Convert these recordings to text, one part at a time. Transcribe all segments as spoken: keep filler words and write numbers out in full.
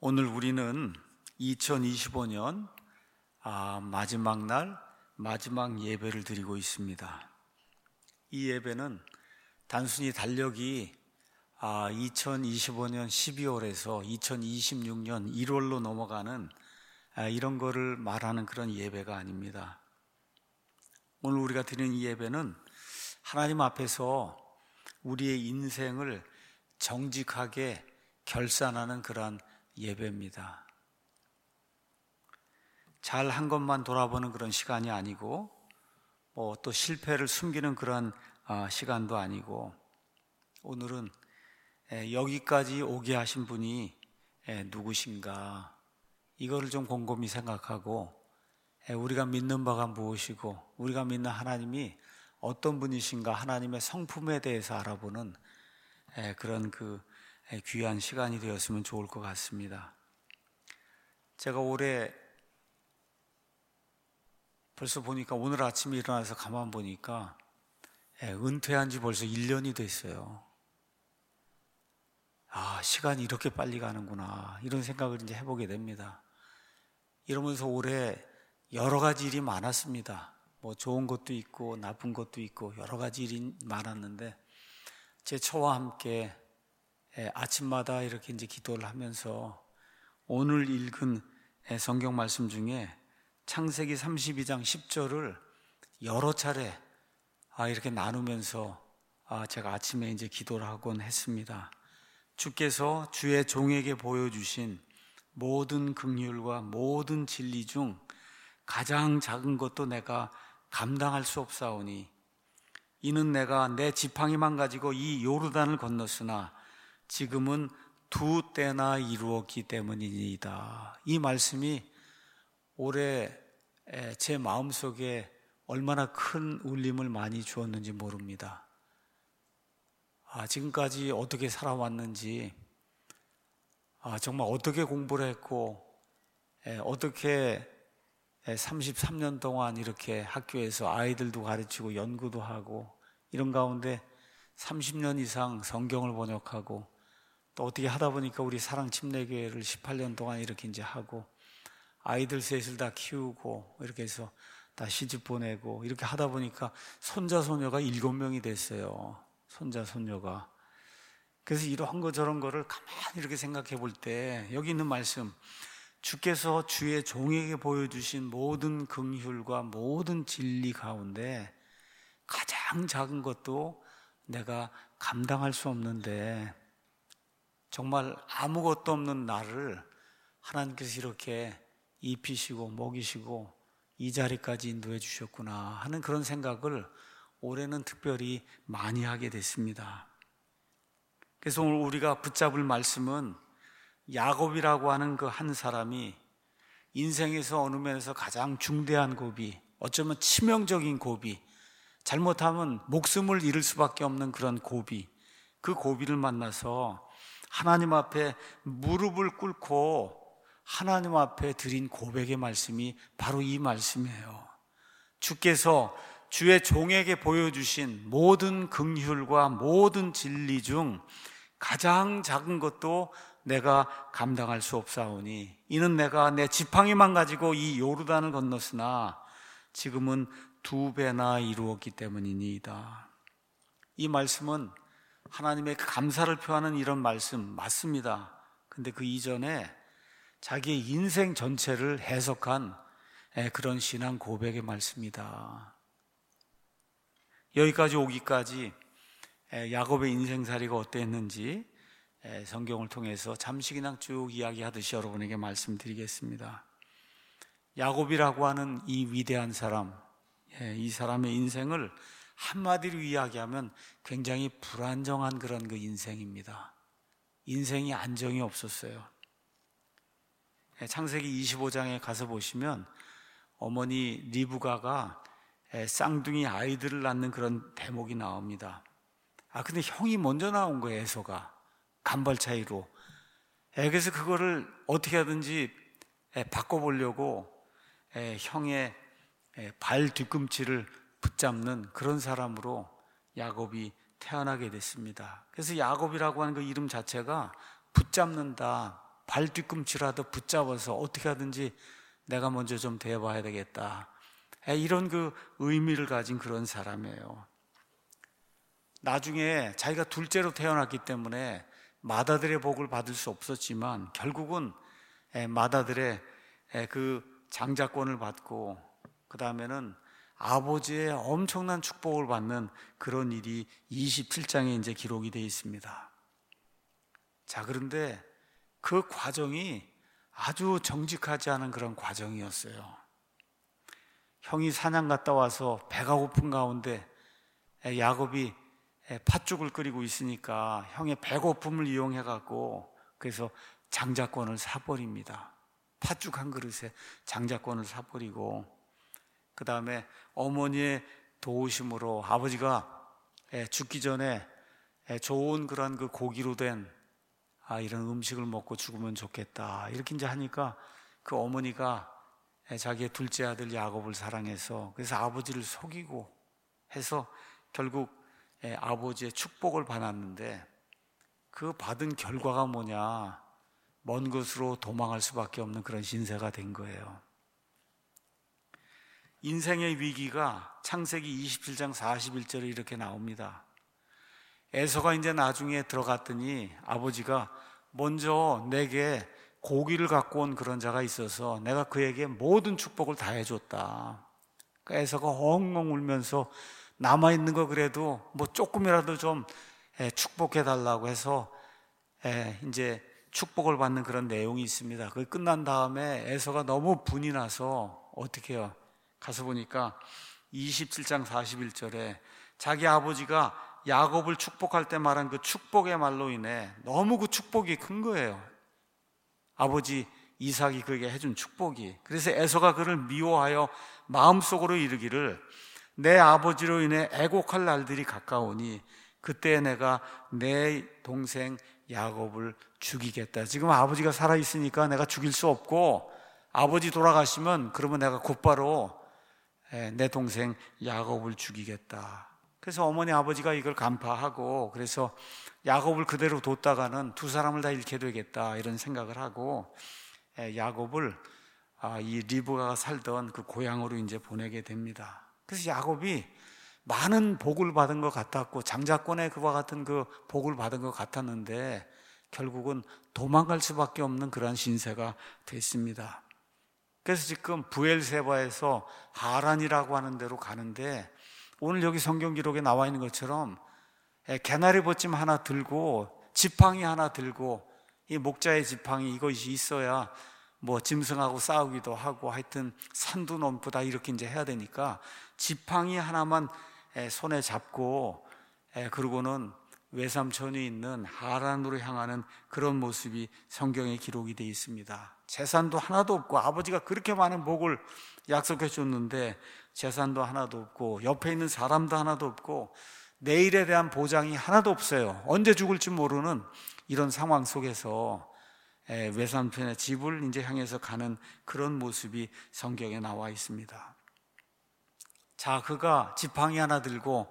오늘 우리는 이천이십오 년 아, 마지막 날 마지막 예배를 드리고 있습니다. 이 예배는 단순히 달력이 아, 이천이십오 년 십이월에서 이천이십육 년 일월로 넘어가는 아, 이런 거를 말하는 그런 예배가 아닙니다. 오늘 우리가 드리는 이 예배는 하나님 앞에서 우리의 인생을 정직하게 결산하는 그러한 예배입니다. 잘 한 것만 돌아보는 그런 시간이 아니고 뭐 또 실패를 숨기는 그런 시간도 아니고, 오늘은 여기까지 오게 하신 분이 누구신가, 이거를 좀 곰곰이 생각하고 우리가 믿는 바가 무엇이고 우리가 믿는 하나님이 어떤 분이신가, 하나님의 성품에 대해서 알아보는 그런 그 귀한 시간이 되었으면 좋을 것 같습니다. 제가 올해 벌써 보니까 오늘 아침에 일어나서 가만 보니까 은퇴한 지 벌써 일 년이 됐어요. 아, 시간이 이렇게 빨리 가는구나, 이런 생각을 이제 해보게 됩니다. 이러면서 올해 여러 가지 일이 많았습니다. 뭐 좋은 것도 있고 나쁜 것도 있고 여러 가지 일이 많았는데, 제 처와 함께 아침마다 이렇게 이제 기도를 하면서 오늘 읽은 성경 말씀 중에 창세기 삼십이 장 십 절을 여러 차례 이렇게 나누면서 제가 아침에 이제 기도를 하곤 했습니다. 주께서 주의 종에게 보여주신 모든 긍휼과 모든 진리 중 가장 작은 것도 내가 감당할 수 없사오니 이는 내가 내 지팡이만 가지고 이 요르단을 건넜으나 지금은 두 때나 이루었기 때문이니이다. 이 말씀이 올해 제 마음속에 얼마나 큰 울림을 많이 주었는지 모릅니다. 아, 지금까지 어떻게 살아왔는지, 아, 정말 어떻게 공부를 했고 어떻게 삼십삼 년 동안 이렇게 학교에서 아이들도 가르치고 연구도 하고 이런 가운데 삼십 년 이상 성경을 번역하고, 또 어떻게 하다 보니까 우리 사랑침례교회를 십팔 년 동안 이렇게 이제 하고 아이들 셋을 다 키우고 이렇게 해서 다 시집 보내고 이렇게 하다 보니까 손자 손녀가 일곱 명이 됐어요. 손자 손녀가. 그래서 이러한 거 저런 거를 가만히 이렇게 생각해 볼 때 여기 있는 말씀, 주께서 주의 종에게 보여주신 모든 긍휼과 모든 진리 가운데 가장 작은 것도 내가 감당할 수 없는데, 정말 아무것도 없는 나를 하나님께서 이렇게 입히시고 먹이시고 이 자리까지 인도해 주셨구나 하는 그런 생각을 올해는 특별히 많이 하게 됐습니다. 그래서 오늘 우리가 붙잡을 말씀은 야곱이라고 하는 그 한 사람이 인생에서 어느 면에서 가장 중대한 고비, 어쩌면 치명적인 고비, 잘못하면 목숨을 잃을 수밖에 없는 그런 고비, 그 고비를 만나서 하나님 앞에 무릎을 꿇고 하나님 앞에 드린 고백의 말씀이 바로 이 말씀이에요. 주께서 주의 종에게 보여주신 모든 긍휼과 모든 진리 중 가장 작은 것도 내가 감당할 수 없사오니 이는 내가 내 지팡이만 가지고 이 요르단을 건넜으나 지금은 두 배나 이루었기 때문이니이다. 이 말씀은 하나님의 감사를 표하는 이런 말씀 맞습니다. 근데 그 이전에 자기의 인생 전체를 해석한 그런 신앙 고백의 말씀이다. 여기까지 오기까지 야곱의 인생살이가 어땠는지 성경을 통해서 잠시 그냥 쭉 이야기하듯이 여러분에게 말씀드리겠습니다. 야곱이라고 하는 이 위대한 사람, 이 사람의 인생을 한마디로 이야기하면 굉장히 불안정한 그런 그 인생입니다. 인생이 안정이 없었어요. 창세기 이십오 장에 가서 보시면 어머니 리브가가 쌍둥이 아이들을 낳는 그런 대목이 나옵니다. 아, 근데 형이 먼저 나온 거예요, 에서가. 간발 차이로. 그래서 그거를 어떻게 하든지 바꿔보려고 형의 발 뒤꿈치를 붙잡는 그런 사람으로 야곱이 태어나게 됐습니다. 그래서 야곱이라고 하는 그 이름 자체가 붙잡는다, 발 뒤꿈치라도 붙잡아서 어떻게 하든지 내가 먼저 좀 대봐야 되겠다, 이런 그 의미를 가진 그런 사람이에요. 나중에 자기가 둘째로 태어났기 때문에 맏아들의 복을 받을 수 없었지만 결국은 맏아들의 그 장자권을 받고 그 다음에는 아버지의 엄청난 축복을 받는 그런 일이 이십칠 장에 이제 기록이 되어 있습니다. 자, 그런데 그 과정이 아주 정직하지 않은 그런 과정이었어요. 형이 사냥 갔다 와서 배가 고픈 가운데 야곱이 팥죽을 끓이고 있으니까 형의 배고픔을 이용해 갖고 그래서 장자권을 사버립니다. 팥죽 한 그릇에 장자권을 사버리고, 그 다음에 어머니의 도우심으로 아버지가 죽기 전에 좋은 그런 그 고기로 된 아, 이런 음식을 먹고 죽으면 좋겠다, 이렇게 이제 하니까 그 어머니가 자기의 둘째 아들 야곱을 사랑해서 그래서 아버지를 속이고 해서 결국 아버지의 축복을 받았는데 그 받은 결과가 뭐냐, 먼 곳으로 도망할 수밖에 없는 그런 신세가 된 거예요. 인생의 위기가 창세기 이십칠 장 사십일 절에 이렇게 나옵니다. 에서가 이제 나중에 들어갔더니 아버지가 먼저 내게 고기를 갖고 온 그런 자가 있어서 내가 그에게 모든 축복을 다 해줬다. 그러니까 에서가 엉엉 울면서 남아있는 거 그래도 뭐 조금이라도 좀 축복해 달라고 해서 이제 축복을 받는 그런 내용이 있습니다. 그게 끝난 다음에 에서가 너무 분이 나서 어떻게 해요? 가서 보니까 이십칠 장 사십일 절에 자기 아버지가 야곱을 축복할 때 말한 그 축복의 말로 인해 너무 그 축복이 큰 거예요. 아버지 이삭이 그에게 해준 축복이. 그래서 에서가 그를 미워하여 마음속으로 이르기를 내 아버지로 인해 애곡할 날들이 가까우니 그때 내가 내 동생 야곱을 죽이겠다. 지금 아버지가 살아있으니까 내가 죽일 수 없고 아버지 돌아가시면 그러면 내가 곧바로 내 동생 야곱을 죽이겠다. 그래서 어머니 아버지가 이걸 간파하고 그래서 야곱을 그대로 뒀다가는 두 사람을 다 잃게 되겠다, 이런 생각을 하고 야곱을 이 리브가가 살던 그 고향으로 이제 보내게 됩니다. 그래서 야곱이 많은 복을 받은 것 같았고 장자권에 그와 같은 그 복을 받은 것 같았는데 결국은 도망갈 수밖에 없는 그러한 신세가 됐습니다. 그래서 지금 부엘세바에서 하란이라고 하는 데로 가는데 오늘 여기 성경 기록에 나와 있는 것처럼 개나리 벗짐 하나 들고 지팡이 하나 들고, 이 목자의 지팡이 이것이 있어야 뭐 짐승하고 싸우기도 하고 하여튼 산도 넘고 다 이렇게 이제 해야 되니까 지팡이 하나만 손에 잡고 그러고는 외삼촌이 있는 하란으로 향하는 그런 모습이 성경에 기록이 되어 있습니다. 재산도 하나도 없고 아버지가 그렇게 많은 복을 약속해 줬는데 재산도 하나도 없고 옆에 있는 사람도 하나도 없고 내일에 대한 보장이 하나도 없어요. 언제 죽을지 모르는 이런 상황 속에서 외삼촌의 집을 이제 향해서 가는 그런 모습이 성경에 나와 있습니다. 자, 그가 지팡이 하나 들고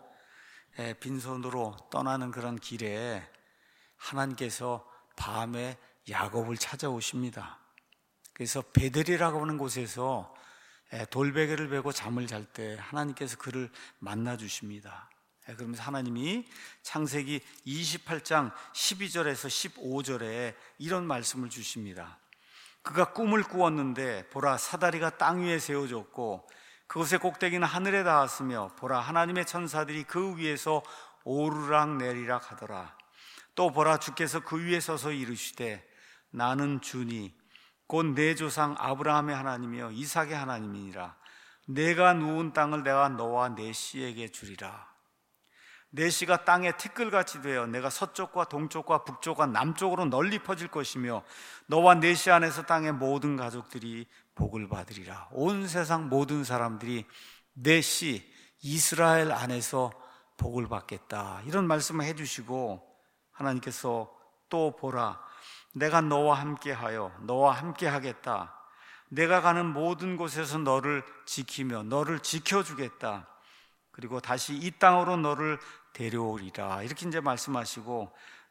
빈손으로 떠나는 그런 길에 하나님께서 밤에 야곱을 찾아오십니다. 그래서 베델이라고 하는 곳에서 돌베개를 베고 잠을 잘 때 하나님께서 그를 만나 주십니다. 그러면서 하나님이 창세기 이십팔 장 십이 절에서 십오 절에 이런 말씀을 주십니다. 그가 꿈을 꾸었는데 보라, 사다리가 땅 위에 세워졌고 그곳의 꼭대기는 하늘에 닿았으며 보라, 하나님의 천사들이 그 위에서 오르락 내리락 하더라. 또 보라, 주께서 그 위에 서서 이르시되 나는 주니 곧 내 조상 아브라함의 하나님이여 이삭의 하나님이니라. 내가 누운 땅을 내가 너와 내 씨에게 주리라. 내 씨가 땅에 티끌같이 되어 내가 서쪽과 동쪽과 북쪽과 남쪽으로 널리 퍼질 것이며 너와 내 씨 안에서 땅의 모든 가족들이 복을 받으리라. 온 세상 모든 사람들이 내 씨 이스라엘 안에서 복을 받겠다, 이런 말씀을 해주시고 하나님께서 또 보라, 내가 너와 함께하여 너와 함께하겠다. 내가 가는 모든 곳에서 너를 지키며 너를 지켜주겠다. 그리고 다시 이 땅으로 너를 데려오리라. 이렇게 이제 말씀하시고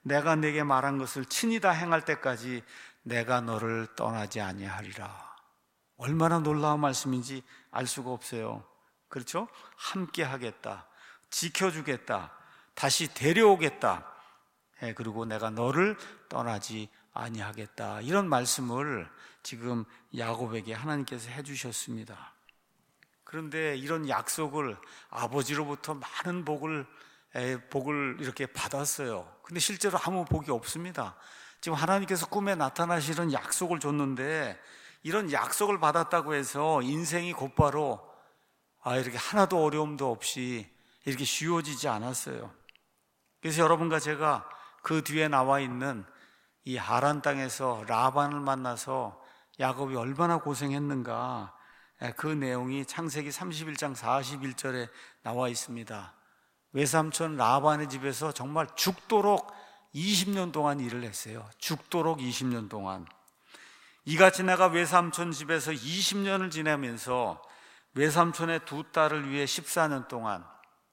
내가 네게 말한 것을 친히 다 행할 때까지 내가 너를 떠나지 아니하리라. 얼마나 놀라운 말씀인지 알 수가 없어요. 그렇죠? 함께 하겠다, 지켜주겠다, 다시 데려오겠다, 예, 그리고 내가 너를 떠나지 아니하겠다, 이런 말씀을 지금 야곱에게 하나님께서 해주셨습니다. 그런데 이런 약속을 아버지로부터 많은 복을 에, 복을 이렇게 받았어요. 근데 실제로 아무 복이 없습니다. 지금 하나님께서 꿈에 나타나시는 약속을 줬는데, 이런 약속을 받았다고 해서 인생이 곧바로 아, 이렇게 하나도 어려움도 없이 이렇게 쉬워지지 않았어요. 그래서 여러분과 제가 그 뒤에 나와 있는 이 하란 땅에서 라반을 만나서 야곱이 얼마나 고생했는가, 그 내용이 창세기 삼십일 장 사십일 절에 나와 있습니다. 외삼촌 라반의 집에서 정말 죽도록 이십 년 동안 일을 했어요. 죽도록 이십 년 동안. 이같이 내가 외삼촌 집에서 이십 년을 지내면서 외삼촌의 두 딸을 위해 십사 년 동안,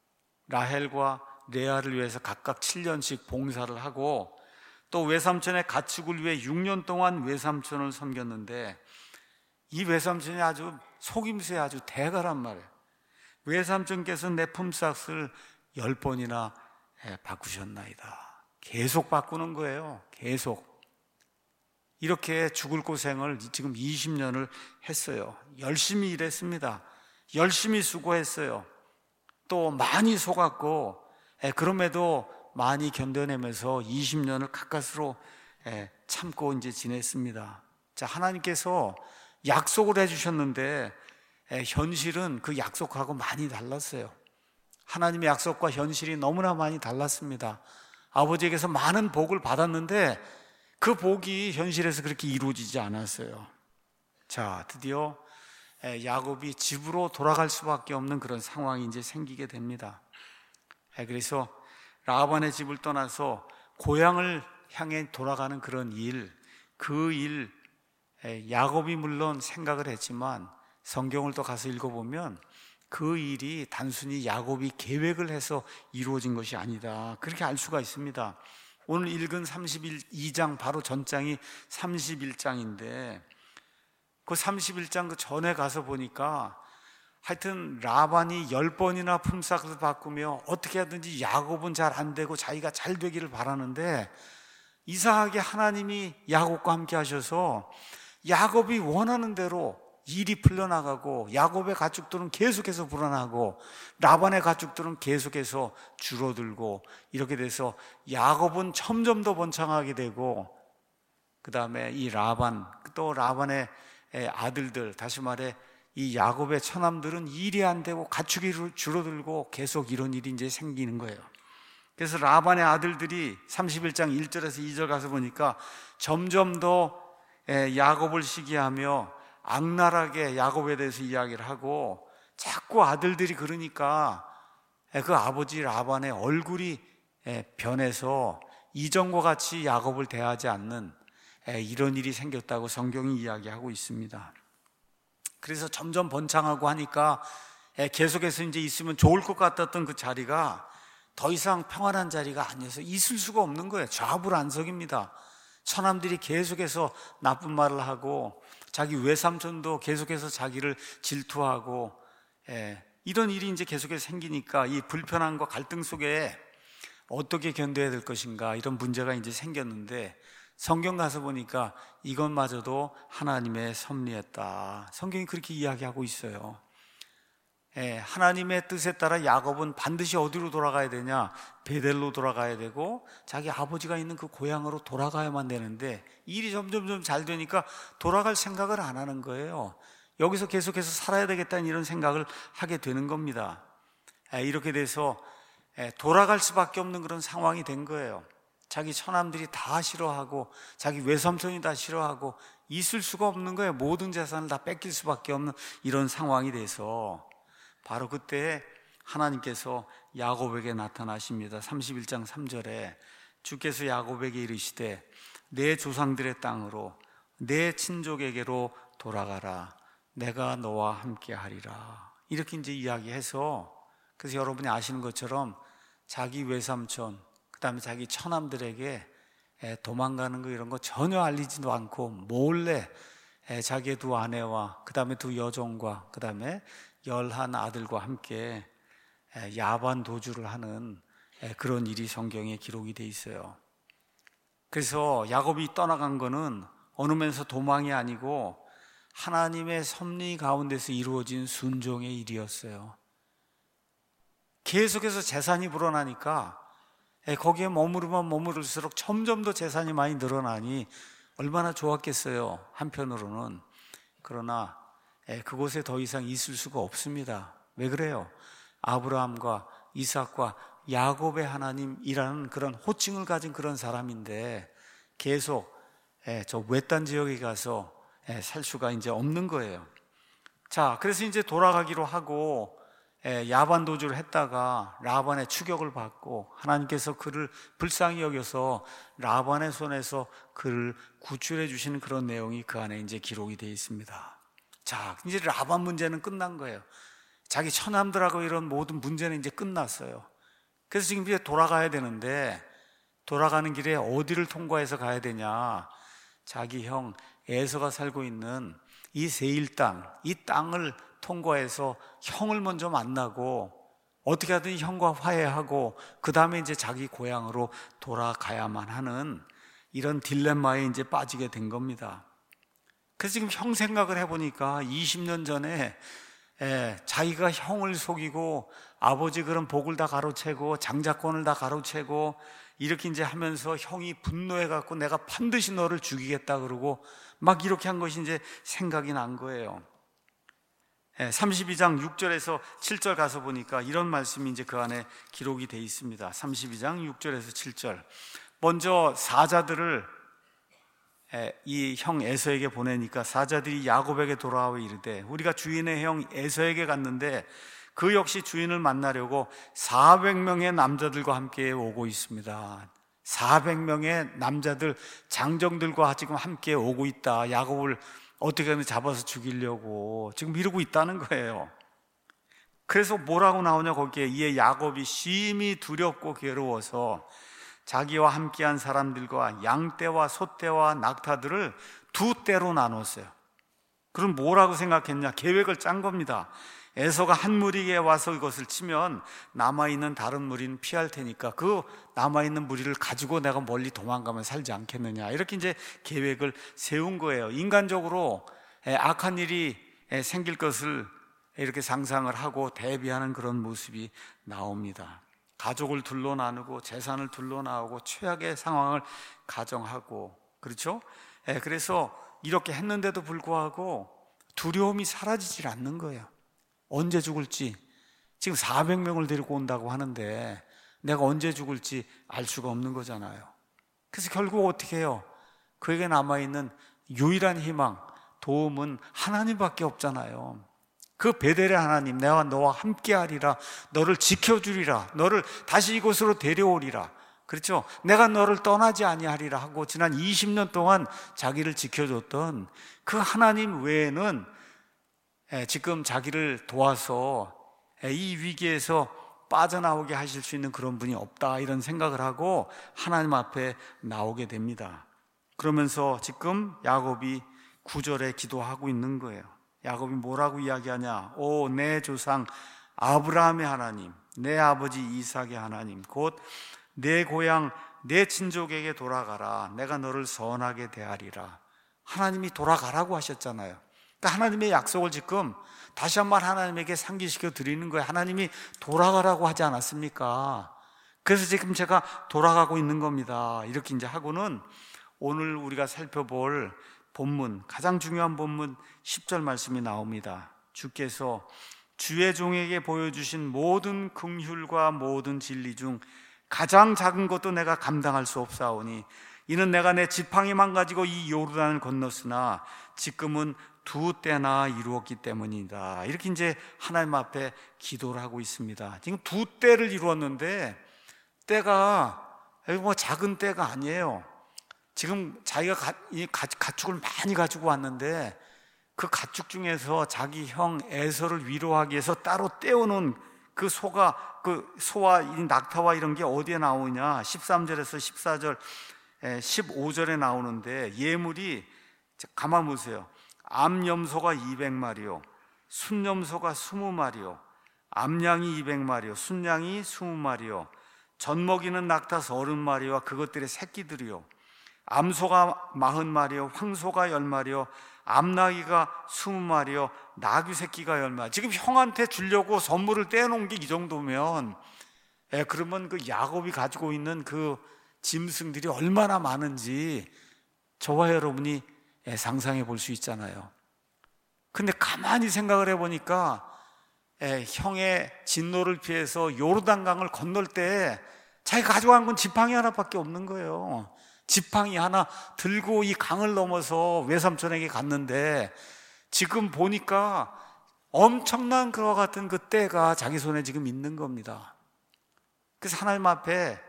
라헬과 레아를 위해서 각각 칠 년씩 봉사를 하고, 또 외삼촌의 가축을 위해 육 년 동안 외삼촌을 섬겼는데, 이 외삼촌이 아주 속임수에 아주 대가란 말이에요. 외삼촌께서 내 품삯을 열 번이나 바꾸셨나이다. 계속 바꾸는 거예요. 계속. 이렇게 죽을 고생을 지금 이십 년을 했어요. 열심히 일했습니다. 열심히 수고했어요. 또 많이 속았고, 그럼에도 많이 견뎌내면서 이십 년을 가까스로 참고 이제 지냈습니다. 자, 하나님께서 약속을 해주셨는데 현실은 그 약속하고 많이 달랐어요. 하나님의 약속과 현실이 너무나 많이 달랐습니다. 아버지에게서 많은 복을 받았는데 그 복이 현실에서 그렇게 이루어지지 않았어요. 자, 드디어 야곱이 집으로 돌아갈 수밖에 없는 그런 상황이 이제 생기게 됩니다. 그래서 라반의 집을 떠나서 고향을 향해 돌아가는 그런 일, 그 일, 야곱이 물론 생각을 했지만 성경을 또 가서 읽어보면 그 일이 단순히 야곱이 계획을 해서 이루어진 것이 아니다, 그렇게 알 수가 있습니다. 오늘 읽은 삼십이 장 바로 전장이 삼십일 장인데 그 삼십일 장 그 전에 가서 보니까 하여튼 라반이 열 번이나 품삯을 바꾸며 어떻게 하든지 야곱은 잘 안 되고 자기가 잘 되기를 바라는데, 이상하게 하나님이 야곱과 함께 하셔서 야곱이 원하는 대로 일이 풀려나가고, 야곱의 가축들은 계속해서 불어나고 라반의 가축들은 계속해서 줄어들고, 이렇게 돼서 야곱은 점점 더 번창하게 되고, 그 다음에 이 라반, 또 라반의 아들들, 다시 말해 이 야곱의 처남들은 일이 안 되고 가축이 줄어들고 계속 이런 일이 이제 생기는 거예요. 그래서 라반의 아들들이 삼십일 장 일 절에서 이 절 가서 보니까 점점 더 야곱을 시기하며 악랄하게 야곱에 대해서 이야기를 하고, 자꾸 아들들이 그러니까 그 아버지 라반의 얼굴이 변해서 이전과 같이 야곱을 대하지 않는 이런 일이 생겼다고 성경이 이야기하고 있습니다. 그래서 점점 번창하고 하니까 계속해서 이제 있으면 좋을 것 같았던 그 자리가 더 이상 평안한 자리가 아니어서 있을 수가 없는 거예요. 좌불안석입니다. 처남들이 계속해서 나쁜 말을 하고, 자기 외삼촌도 계속해서 자기를 질투하고, 예, 이런 일이 이제 계속해서 생기니까 이 불편함과 갈등 속에 어떻게 견뎌야 될 것인가, 이런 문제가 이제 생겼는데, 성경 가서 보니까 이것마저도 하나님의 섭리였다, 성경이 그렇게 이야기하고 있어요. 예, 하나님의 뜻에 따라 야곱은 반드시 어디로 돌아가야 되냐? 베델로 돌아가야 되고 자기 아버지가 있는 그 고향으로 돌아가야만 되는데, 일이 점점점 잘 되니까 돌아갈 생각을 안 하는 거예요. 여기서 계속해서 살아야 되겠다는 이런 생각을 하게 되는 겁니다. 예, 이렇게 돼서 예, 돌아갈 수밖에 없는 그런 상황이 된 거예요. 자기 처남들이 다 싫어하고 자기 외삼촌이 다 싫어하고 있을 수가 없는 거예요. 모든 재산을 다 뺏길 수밖에 없는 이런 상황이 돼서 바로 그때 하나님께서 야곱에게 나타나십니다. 삼십일 장 삼 절에 주께서 야곱에게 이르시되 내 조상들의 땅으로 내 친족에게로 돌아가라, 내가 너와 함께 하리라, 이렇게 이제 이야기해서, 그래서 여러분이 아시는 것처럼 자기 외삼촌, 그 다음에 자기 처남들에게 도망가는 거 이런 거 전혀 알리지도 않고 몰래 자기의 두 아내와 그 다음에 두 여종과 그 다음에 열한 아들과 함께 야반 도주를 하는 그런 일이 성경에 기록이 돼 있어요. 그래서 야곱이 떠나간 거는 어느 면에서 도망이 아니고 하나님의 섭리 가운데서 이루어진 순종의 일이었어요. 계속해서 재산이 불어나니까 거기에 머무르면 머무를수록 점점 더 재산이 많이 늘어나니 얼마나 좋았겠어요, 한편으로는. 그러나 그곳에 더 이상 있을 수가 없습니다. 왜 그래요? 아브라함과 이삭과 야곱의 하나님이라는 그런 호칭을 가진 그런 사람인데 계속 저 외딴 지역에 가서 살 수가 이제 없는 거예요. 자, 그래서 이제 돌아가기로 하고 야반 도주를 했다가 라반의 추격을 받고 하나님께서 그를 불쌍히 여겨서 라반의 손에서 그를 구출해 주시는 그런 내용이 그 안에 이제 기록이 되어 있습니다. 자, 이제 라반 문제는 끝난 거예요. 자기 처남들하고 이런 모든 문제는 이제 끝났어요. 그래서 지금 이제 돌아가야 되는데 돌아가는 길에 어디를 통과해서 가야 되냐? 자기 형 에서가 살고 있는 이 세일 땅, 이 땅을 통과해서 형을 먼저 만나고 어떻게 하든 형과 화해하고 그 다음에 이제 자기 고향으로 돌아가야만 하는 이런 딜레마에 이제 빠지게 된 겁니다. 그래서 지금 형 생각을 해보니까 이십 년 전에 예, 자기가 형을 속이고 아버지 그런 복을 다 가로채고 장자권을 다 가로채고 이렇게 이제 하면서 형이 분노해갖고 내가 반드시 너를 죽이겠다 그러고 막 이렇게 한 것이 이제 생각이 난 거예요. 삼십이 장 육 절에서 칠 절 가서 보니까 이런 말씀이 이제 그 안에 기록이 되어 있습니다. 삼십이 장 육 절에서 칠 절. 먼저 사자들을 이 형 에서에게 보내니까 사자들이 야곱에게 돌아와 이르되 우리가 주인의 형 에서에게 갔는데 그 역시 주인을 만나려고 사백 명의 남자들과 함께 오고 있습니다. 사백 명의 남자들 장정들과 지금 함께 오고 있다. 야곱을 어떻게든 잡아서 죽이려고 지금 이러고 있다는 거예요. 그래서 뭐라고 나오냐 거기에 이에 야곱이 심히 두렵고 괴로워서 자기와 함께한 사람들과 양떼와 소떼와 낙타들을 두 떼로 나눴어요. 그럼 뭐라고 생각했냐? 계획을 짠 겁니다. 에서가 한 무리에 와서 이것을 치면 남아있는 다른 무리는 피할 테니까 그 남아있는 무리를 가지고 내가 멀리 도망가면 살지 않겠느냐, 이렇게 이제 계획을 세운 거예요. 인간적으로 악한 일이 생길 것을 이렇게 상상을 하고 대비하는 그런 모습이 나옵니다. 가족을 둘러 나누고 재산을 둘러 나오고 최악의 상황을 가정하고, 그렇죠? 그래서 이렇게 했는데도 불구하고 두려움이 사라지질 않는 거예요. 언제 죽을지, 지금 사백 명을 데리고 온다고 하는데 내가 언제 죽을지 알 수가 없는 거잖아요. 그래서 결국 어떻게 해요? 그에게 남아있는 유일한 희망, 도움은 하나님밖에 없잖아요. 그 베델의 하나님, 내가 너와 함께하리라, 너를 지켜주리라, 너를 다시 이곳으로 데려오리라, 그렇죠? 내가 너를 떠나지 아니하리라 하고 지난 이십 년 동안 자기를 지켜줬던 그 하나님 외에는 지금 자기를 도와서 이 위기에서 빠져나오게 하실 수 있는 그런 분이 없다, 이런 생각을 하고 하나님 앞에 나오게 됩니다. 그러면서 지금 야곱이 구 절에 기도하고 있는 거예요. 야곱이 뭐라고 이야기하냐? 오, 내 조상 아브라함의 하나님, 내 아버지 이삭의 하나님, 곧 내 고향 내 친족에게 돌아가라. 내가 너를 선하게 대하리라. 하나님이 돌아가라고 하셨잖아요. 그러니까 하나님의 약속을 지금 다시 한번 하나님에게 상기시켜 드리는 거예요. 하나님이 돌아가라고 하지 않았습니까? 그래서 지금 제가 돌아가고 있는 겁니다. 이렇게 이제 하고는 오늘 우리가 살펴볼 본문, 가장 중요한 본문 십 절 말씀이 나옵니다. 주께서 주의 종에게 보여주신 모든 긍휼과 모든 진리 중 가장 작은 것도 내가 감당할 수 없사오니 이는 내가 내 지팡이만 가지고 이 요르단을 건넜으나 지금은 두 때나 이루었기 때문이다. 이렇게 이제 하나님 앞에 기도를 하고 있습니다. 지금 두 때를 이루었는데 때가 뭐 작은 때가 아니에요. 지금 자기가 가, 이 가축을 많이 가지고 왔는데 그 가축 중에서 자기 형 에서를 위로하기 위해서 따로 떼어놓은 그 소가, 그 소와 이 낙타와 이런 게 어디에 나오냐? 십삼 절에서 십사 절, 십오 절에 나오는데, 예물이, 가만 보세요. 암염소가 이백 마리요, 순염소가 이십 마리요, 암양이 이백 마리요, 순양이 이십 마리요, 젖먹이는 낙타 서른 마리와 그것들의 새끼들이요, 암소가 사십 마리요, 황소가 십 마리요, 암나귀가 이십 마리요, 나귀 새끼가 십 마리. 지금 형한테 주려고 선물을 떼놓은 게 이 정도면, 예, 그러면 그 야곱이 가지고 있는 그 짐승들이 얼마나 많은지 저와 여러분이 예, 상상해 볼 수 있잖아요. 근데 가만히 생각을 해보니까 예, 형의 진노를 피해서 요르단강을 건널 때 자기가 가져간 건 지팡이 하나밖에 없는 거예요. 지팡이 하나 들고 이 강을 넘어서 외삼촌에게 갔는데, 지금 보니까 엄청난 그와 같은 그 때가 자기 손에 지금 있는 겁니다. 그래서 하나님 앞에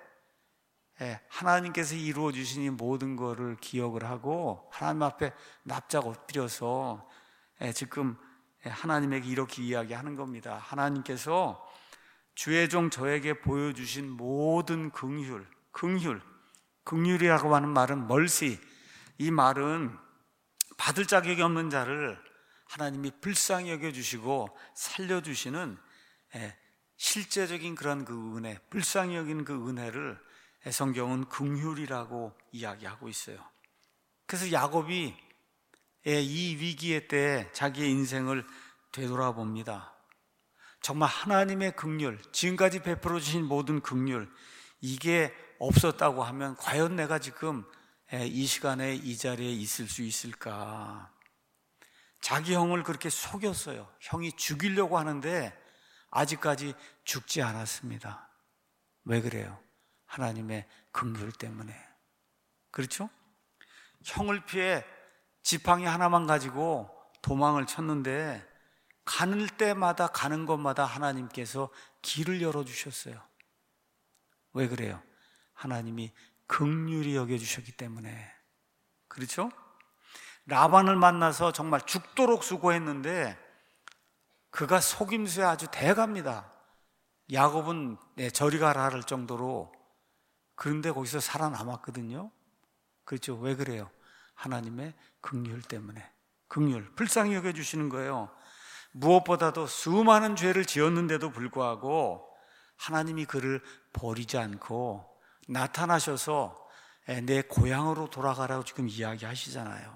하나님께서 이루어 주신 이 모든 것을 기억을 하고 하나님 앞에 납작 엎드려서 지금 하나님에게 이렇게 이야기하는 겁니다. 하나님께서 주의 종 저에게 보여주신 모든 긍휼, 긍휼, 긍휼이라고 하는 말은 멀시, 이 말은 받을 자격이 없는 자를 하나님이 불쌍히 여겨주시고 살려주시는 실제적인 그런 그 은혜, 불쌍히 여기는 그 은혜를 성경은 긍휼이라고 이야기하고 있어요. 그래서 야곱이 이 위기의 때 자기의 인생을 되돌아봅니다. 정말 하나님의 긍휼, 지금까지 베풀어 주신 모든 긍휼, 이게 없었다고 하면 과연 내가 지금 이 시간에 이 자리에 있을 수 있을까? 자기 형을 그렇게 속였어요. 형이 죽이려고 하는데 아직까지 죽지 않았습니다. 왜 그래요? 하나님의 긍휼 때문에. 그렇죠? 형을 피해 지팡이 하나만 가지고 도망을 쳤는데 가는 때마다 가는 곳마다 하나님께서 길을 열어주셨어요. 왜 그래요? 하나님이 긍휼히 여겨주셨기 때문에. 그렇죠? 라반을 만나서 정말 죽도록 수고했는데 그가 속임수에 아주 대갑니다. 야곱은 네, 저리 가라 할 정도로. 그런데 거기서 살아남았거든요. 그렇죠? 왜 그래요? 하나님의 긍휼 때문에. 긍휼, 불쌍히 여겨주시는 거예요. 무엇보다도 수많은 죄를 지었는데도 불구하고 하나님이 그를 버리지 않고 나타나셔서 내 고향으로 돌아가라고 지금 이야기하시잖아요.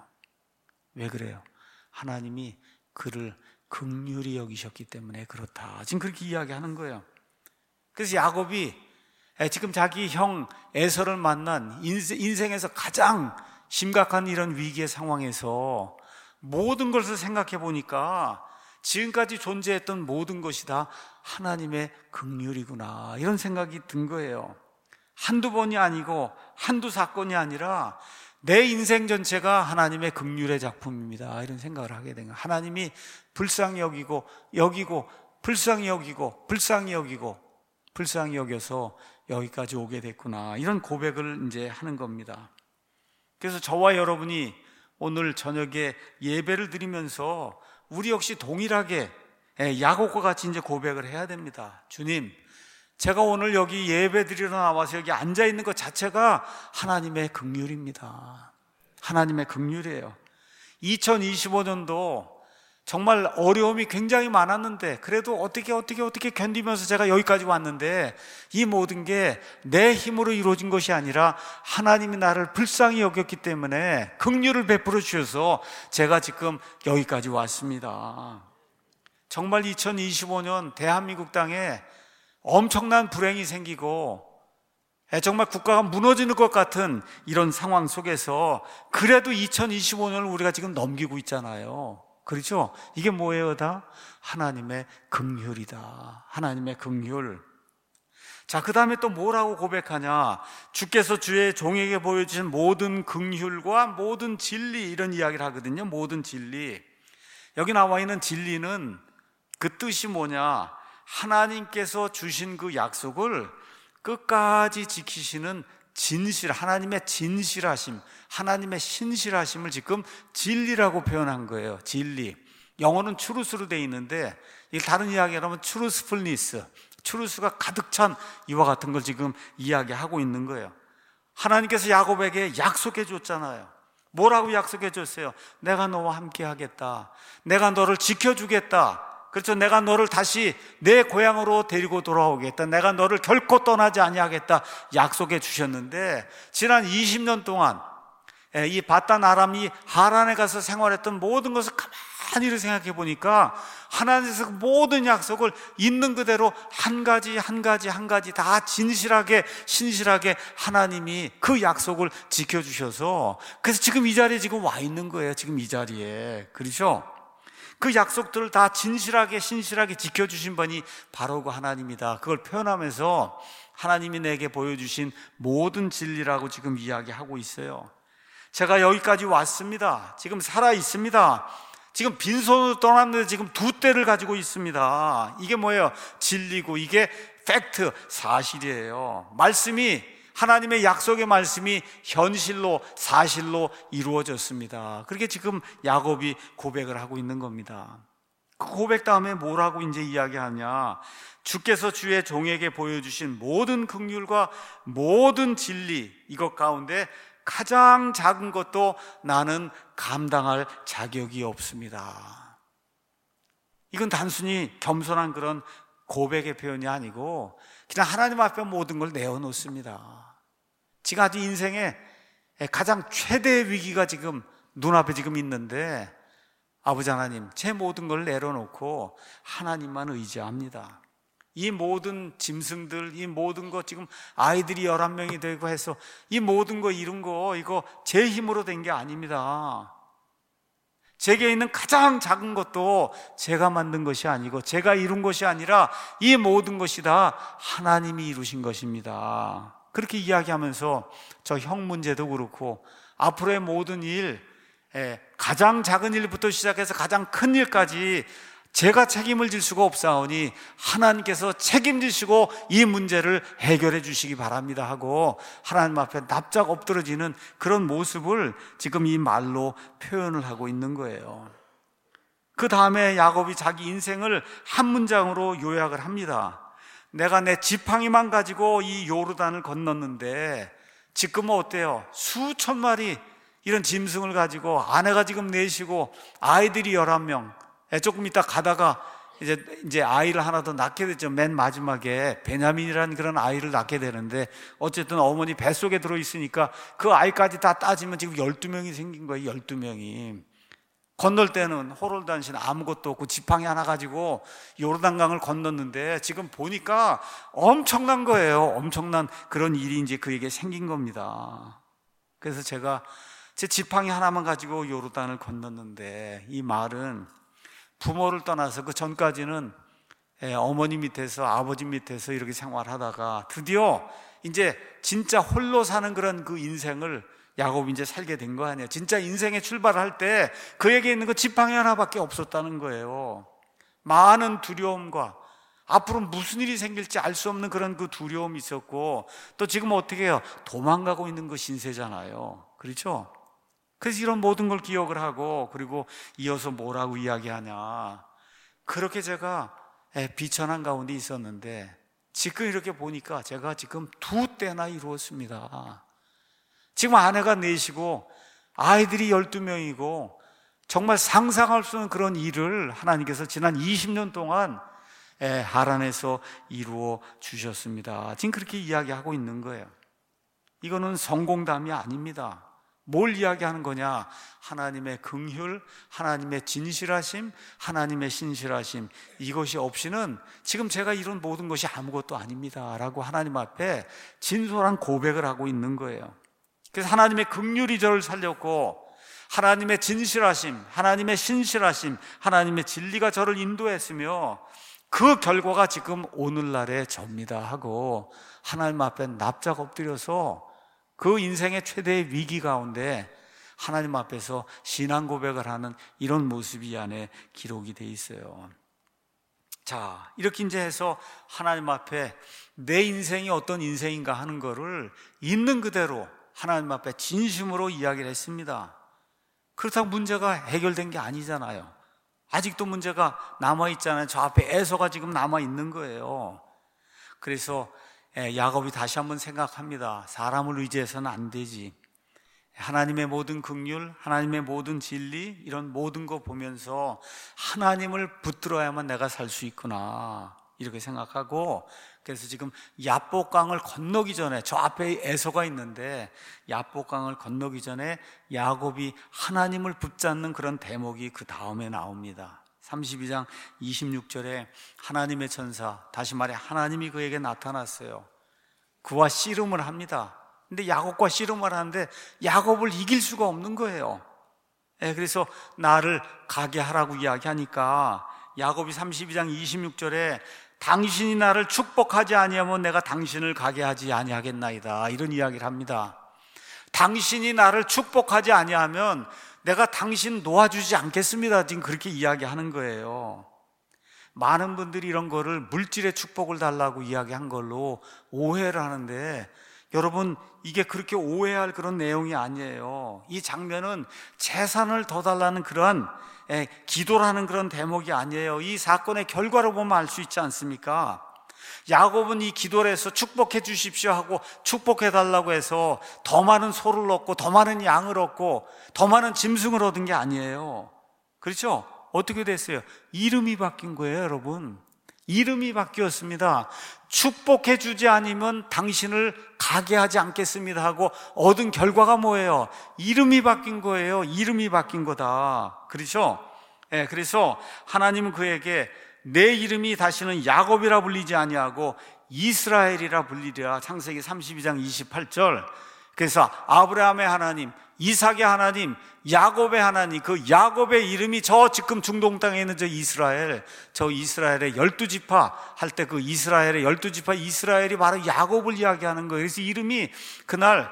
왜 그래요? 하나님이 그를 긍휼히 여기셨기 때문에 그렇다. 지금 그렇게 이야기하는 거예요. 그래서 야곱이 지금 자기 형 에서를 만난 인생에서 가장 심각한 이런 위기의 상황에서 모든 것을 생각해 보니까 지금까지 존재했던 모든 것이 다 하나님의 긍휼이구나, 이런 생각이 든 거예요. 한두 번이 아니고 한두 사건이 아니라 내 인생 전체가 하나님의 긍휼의 작품입니다, 이런 생각을 하게 된 거예요. 하나님이 불쌍히 여기고 여기고 불쌍히 여기고 불쌍히 여기고 불쌍히 여겨서 여기까지 오게 됐구나, 이런 고백을 이제 하는 겁니다. 그래서 저와 여러분이 오늘 저녁에 예배를 드리면서 우리 역시 동일하게 야곱과 같이 이제 고백을 해야 됩니다. 주님, 제가 오늘 여기 예배 드리러 나와서 여기 앉아 있는 것 자체가 하나님의 긍휼입니다. 하나님의 긍휼이에요. 이천이십오 년도 정말 어려움이 굉장히 많았는데 그래도 어떻게 어떻게 어떻게 견디면서 제가 여기까지 왔는데 이 모든 게 내 힘으로 이루어진 것이 아니라 하나님이 나를 불쌍히 여겼기 때문에 긍휼을 베풀어 주셔서 제가 지금 여기까지 왔습니다. 정말 이천이십오 년 대한민국 땅에 엄청난 불행이 생기고 정말 국가가 무너지는 것 같은 이런 상황 속에서 그래도 이천이십오 년을 우리가 지금 넘기고 있잖아요. 그렇죠? 이게 뭐예요? 다 하나님의 긍휼이다. 하나님의 긍휼. 자, 그 다음에 또 뭐라고 고백하냐? 주께서 주의 종에게 보여주신 모든 긍휼과 모든 진리, 이런 이야기를 하거든요. 모든 진리. 여기 나와 있는 진리는 그 뜻이 뭐냐? 하나님께서 주신 그 약속을 끝까지 지키시는 진실, 하나님의 진실하심, 하나님의 신실하심을 지금 진리라고 표현한 거예요. 진리. 영어는 truth로 돼 있는데 이 다른 이야기를 하면 truthfulness, truth가 가득 찬 이와 같은 걸 지금 이야기하고 있는 거예요. 하나님께서 야곱에게 약속해 줬잖아요. 뭐라고 약속해 줬어요? 내가 너와 함께 하겠다. 내가 너를 지켜주겠다. 그렇죠. 내가 너를 다시 내 고향으로 데리고 돌아오겠다. 내가 너를 결코 떠나지 아니하겠다. 약속해 주셨는데 지난 이십 년 동안 이 바단 아람이 하란에 가서 생활했던 모든 것을 가만히 생각해 보니까 하나님께서 모든 약속을 있는 그대로 한 가지 한 가지 한 가지 다 진실하게 신실하게 하나님이 그 약속을 지켜주셔서 그래서 지금 이 자리에 지금 와 있는 거예요. 지금 이 자리에. 그렇죠? 그 약속들을 다 진실하게 신실하게 지켜주신 분이 바로 그 하나님이다. 그걸 표현하면서 하나님이 내게 보여주신 모든 진리라고 지금 이야기하고 있어요. 제가 여기까지 왔습니다. 지금 살아 있습니다. 지금 빈손으로 떠났는데 지금 두 떼를 가지고 있습니다. 이게 뭐예요? 진리고 이게 팩트, 사실이에요. 말씀이, 하나님의 약속의 말씀이 현실로 사실로 이루어졌습니다. 그렇게 지금 야곱이 고백을 하고 있는 겁니다. 그 고백 다음에 뭐라고 이제 이야기하냐? 주께서 주의 종에게 보여주신 모든 긍휼과 모든 진리, 이것 가운데 가장 작은 것도 나는 감당할 자격이 없습니다. 이건 단순히 겸손한 그런 고백의 표현이 아니고 그냥 하나님 앞에 모든 걸 내어놓습니다. 지금 아주 인생의 가장 최대의 위기가 지금 눈앞에 지금 있는데 아버지 하나님, 제 모든 걸 내려놓고 하나님만 의지합니다. 이 모든 짐승들, 이 모든 거 지금 아이들이 열한 명이 되고 해서 이 모든 거 이룬 거 이거 제 힘으로 된 게 아닙니다. 제게 있는 가장 작은 것도 제가 만든 것이 아니고 제가 이룬 것이 아니라 이 모든 것이 다 하나님이 이루신 것입니다. 그렇게 이야기하면서 저 형 문제도 그렇고 앞으로의 모든 일, 가장 작은 일부터 시작해서 가장 큰 일까지 제가 책임을 질 수가 없사오니 하나님께서 책임지시고 이 문제를 해결해 주시기 바랍니다 하고 하나님 앞에 납작 엎드러지는 그런 모습을 지금 이 말로 표현을 하고 있는 거예요. 그 다음에 야곱이 자기 인생을 한 문장으로 요약을 합니다. 내가 내 지팡이만 가지고 이 요르단을 건넜는데 지금은 어때요? 수천 마리 이런 짐승을 가지고 아내가 지금 넷이고 아이들이 열한 명, 조금 있다 가다가 이제, 이제 아이를 하나 더 낳게 됐죠. 맨 마지막에 베냐민이라는 그런 아이를 낳게 되는데 어쨌든 어머니 뱃속에 들어있으니까 그 아이까지 다 따지면 지금 열두 명이 생긴 거예요. 열두 명이. 건널 때는 호롤단신 아무것도 없고 지팡이 하나 가지고 요르단강을 건넜는데 지금 보니까 엄청난 거예요. 엄청난 그런 일이 이제 그에게 생긴 겁니다. 그래서 제가 제 지팡이 하나만 가지고 요르단을 건넜는데 이 말은 부모를 떠나서 그 전까지는 어머니 밑에서 아버지 밑에서 이렇게 생활하다가 드디어 이제 진짜 홀로 사는 그런 그 인생을 야곱이 이제 살게 된 거 아니에요. 진짜 인생에 출발할 때 그에게 있는 그 지팡이 하나밖에 없었다는 거예요. 많은 두려움과 앞으로 무슨 일이 생길지 알 수 없는 그런 그 두려움이 있었고 또 지금 어떻게 해요? 도망가고 있는 그 신세잖아요. 그렇죠? 그래서 이런 모든 걸 기억을 하고 그리고 이어서 뭐라고 이야기하냐, 그렇게 제가 비천한 가운데 있었는데 지금 이렇게 보니까 제가 지금 두 때나 이루었습니다. 지금 아내가 넷이고 아이들이 열두 명이고 정말 상상할 수 없는 그런 일을 하나님께서 지난 이십 년 동안 하란에서 이루어 주셨습니다. 지금 그렇게 이야기하고 있는 거예요. 이거는 성공담이 아닙니다. 뭘 이야기하는 거냐? 하나님의 긍휼, 하나님의 진실하심, 하나님의 신실하심, 이것이 없이는 지금 제가 이룬 모든 것이 아무것도 아닙니다 라고 하나님 앞에 진솔한 고백을 하고 있는 거예요. 그래서 하나님의 긍휼이 저를 살렸고 하나님의 진실하심, 하나님의 신실하심, 하나님의 진리가 저를 인도했으며 그 결과가 지금 오늘날의 접니다 하고 하나님 앞에 납작 엎드려서 그 인생의 최대의 위기 가운데 하나님 앞에서 신앙 고백을 하는 이런 모습이 이 안에 기록이 돼 있어요. 자, 이렇게 이제 해서 하나님 앞에 내 인생이 어떤 인생인가 하는 거를 있는 그대로 하나님 앞에 진심으로 이야기를 했습니다. 그렇다고 문제가 해결된 게 아니잖아요. 아직도 문제가 남아있잖아요. 저 앞에 에서가 지금 남아있는 거예요. 그래서 야곱이 다시 한번 생각합니다. 사람을 의지해서는 안 되지. 하나님의 모든 긍휼, 하나님의 모든 진리, 이런 모든 거 보면서 하나님을 붙들어야만 내가 살 수 있구나, 이렇게 생각하고, 그래서 지금 야복강을 건너기 전에, 저 앞에 에서가 있는데 야복강을 건너기 전에 야곱이 하나님을 붙잡는 그런 대목이 그 다음에 나옵니다. 삼십이 장 이십육 절에 하나님의 천사, 다시 말해 하나님이 그에게 나타났어요. 그와 씨름을 합니다. 근데 야곱과 씨름을 하는데 야곱을 이길 수가 없는 거예요. 예, 그래서 나를 가게 하라고 이야기하니까 야곱이 삼십이 장 이십육 절에 당신이 나를 축복하지 아니하면 내가 당신을 가게 하지 아니하겠나이다, 이런 이야기를 합니다. 당신이 나를 축복하지 아니하면 내가 당신 놓아주지 않겠습니다, 지금 그렇게 이야기하는 거예요. 많은 분들이 이런 거를 물질의 축복을 달라고 이야기한 걸로 오해를 하는데, 여러분, 이게 그렇게 오해할 그런 내용이 아니에요. 이 장면은 재산을 더 달라는 그런 예, 기도라는 그런 대목이 아니에요. 이 사건의 결과로 보면 알 수 있지 않습니까? 야곱은 이 기도를 해서 축복해 주십시오 하고 축복해 달라고 해서 더 많은 소를 얻고 더 많은 양을 얻고 더 많은 짐승을 얻은 게 아니에요. 그렇죠? 어떻게 됐어요? 이름이 바뀐 거예요, 여러분. 이름이 바뀌었습니다. 축복해 주지 않으면 당신을 가게 하지 않겠습니다 하고 얻은 결과가 뭐예요? 이름이 바뀐 거예요. 이름이 바뀐 거다. 그렇죠? 예, 그래서 하나님은 그에게 내 이름이 다시는 야곱이라 불리지 아니하고 이스라엘이라 불리리라. 창세기 삼십이 장 이십팔 절. 그래서 아브라함의 하나님, 이삭의 하나님, 야곱의 하나님, 그 야곱의 이름이 저 지금 중동 땅에 있는 저 이스라엘, 저 이스라엘의 열두 지파 할 때 그 이스라엘의 열두 지파 이스라엘이 바로 야곱을 이야기하는 거예요. 그래서 이름이 그날